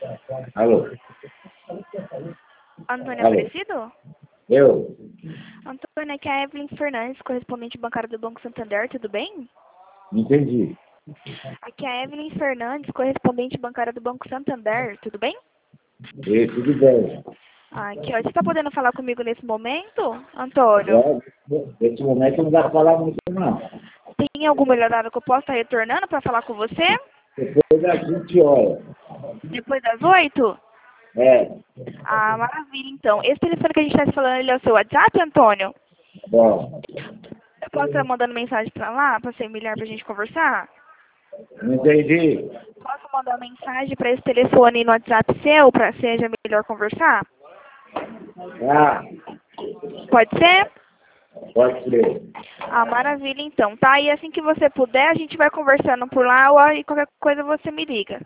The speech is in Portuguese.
Alô? Antônio Alô? Aparecido? Eu? Antônio, aqui é a Evelyn Fernandes, correspondente bancária do Banco Santander, tudo bem? Não entendi. Aqui é a Evelyn Fernandes, correspondente bancária do Banco Santander, tudo bem? E, tudo bem. Aqui, ó, você está podendo falar comigo nesse momento, Antônio? Nesse momento não dá para falar muito, não. Tem algum melhorado que eu possa estar retornando para falar com você? Depois das 20 horas. Depois das 8? É. Ah, maravilha, então. Esse telefone que a gente está falando, ele é o seu WhatsApp, Antônio? Bom, Eu posso estar mandando mensagem para lá, para ser melhor para a gente conversar? não entendi. Posso mandar mensagem para esse telefone no WhatsApp seu, para seja melhor conversar? Ah, Pode ser? pode ser. Ah, maravilha, então, tá? E assim que você puder, a gente vai conversando por lá, ou aí qualquer coisa você me liga.